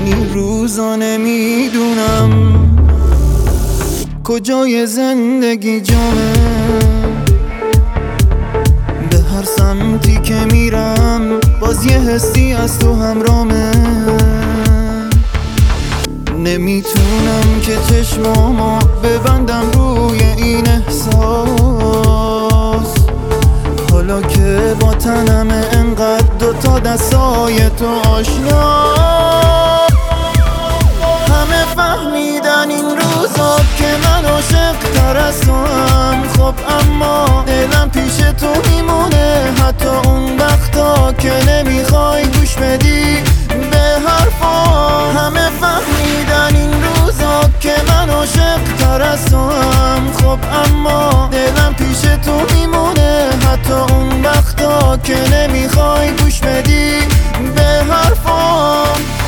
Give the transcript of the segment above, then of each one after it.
این روزا نمیدونم کجای زندگی جامه، به هر سمتی که میرم باز یه حسی از تو همرامه. نمیتونم که چشمامو ببندم روی این احساس، حالا که با تنم انقدر دوتا دستای تو آشنا. همه فهمیدن این روزا که من عاشق تر از تو هم، خب اما دلم پیش تو میمونه حتی اون وقتا که نمیخوای گوش بدی به حرفا. همه فهمیدن این روزا که من عاشق تر از تو هم، خب اما دلم پیش تو میمونه حتی اون وقتا که نمیخوای گوش بدی به حرفا.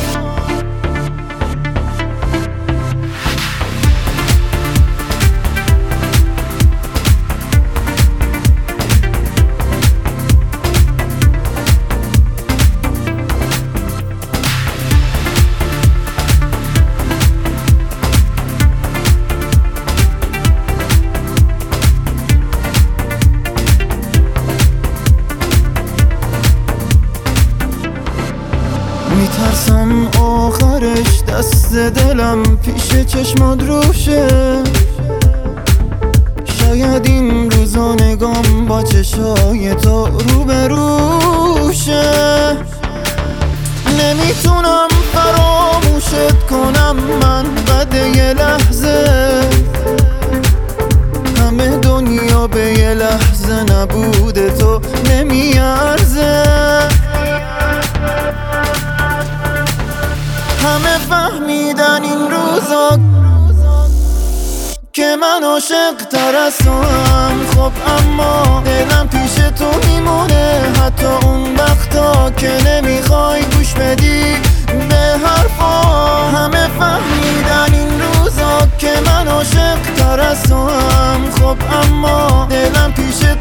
میترسم آخرش دست دلم پیش چشمات روشه، شاید این روزا نگام با چشای تو روبروشه. نمیتونم فراموشت کنم من بعد یه لحظه، همه دنیا به یه لحظه نبوده تو نمیارزه. همه فهمیدن این روزا که من عاشق تر از تو هم، خب اما دلم پیش تو میمونه حتی اون وقتا که نمیخوای گوش بدی به حرفا. همه فهمیدن این روزا که من عاشق تر از تو هم، خب اما دلم پیش